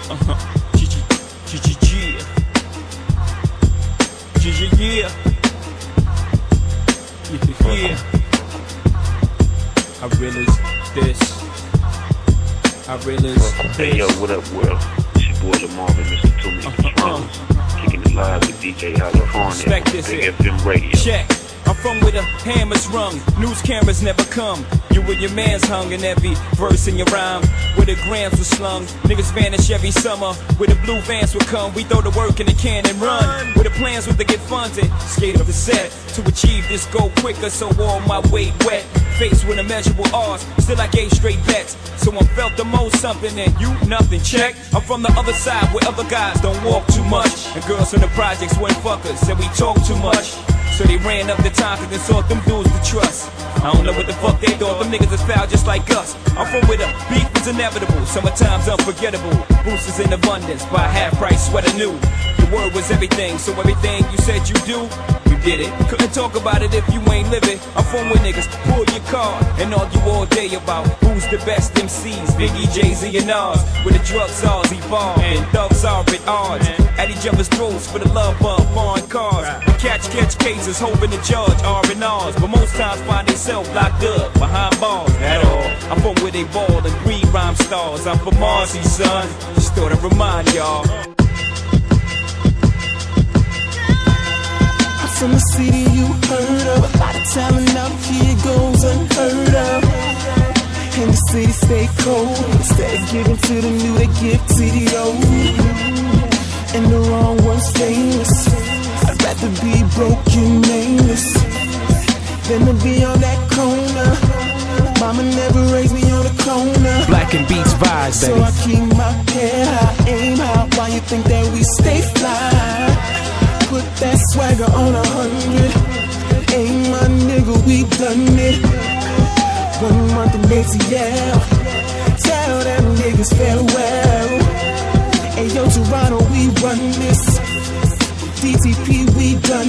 Yeah. I realize this. I realize this. Hey yo, what up, world? It's your boy Lamar and Mr. Toomey, Mr. Drums. Kicking it live with DJ California. Big FM Radio. Check. I'm from where the hammers rung, news cameras never come. You and your mans hung in every verse in your rhyme. Where the grams were slung, niggas vanish every summer. Where the blue vans would come, we throw the work in the can and run. Where the plans was to get funded, skate up the set. To achieve this goal quicker, so all my weight wet. Faced with immeasurable odds, still I gave straight bets. Someone felt the most something and you nothing, check. I'm from the other side where other guys don't walk too much. And girls from the projects went fuckers, said we talk too much. So they ran up the time cause they sought them dudes to trust. I don't know what the fuck they thought, them niggas is foul just like us. I'm from where the beef is inevitable, summertime's unforgettable. Boosters in abundance, buy half price sweater new. The word was everything, so everything you said you do, you did it. Couldn't talk about it if you ain't living. I'm from where niggas pull your card and argue all day about who's the best MCs, Biggie, Jay-Z and Nas. Where the drug czars evolve and thugs are at odds. At each other's throats for the love of foreign cars. Catch cases, hoping the judge R&Rs. But most times find themselves locked up behind bars at all. I'm from where they ball and breed rhyme stars. I'm from Marcy, son. Just thought I'd remind y'all. I'm from the city you heard of. A lot of talent out here goes unheard of. And the city stay cold. Instead of giving to the new, they give to the old. And the wrong one's famous. I'd rather be broken, nameless, than to be on that corner. Mama never raised me on the corner. Black and Beats vibes, baby. So I keep my head high, aim high. Why you think that we stay fly? Put that swagger on 100. Ain't my nigga, we done it. 1 month in ATL. Tell them niggas farewell. Hey yo, Toronto, we run this. DTP, we done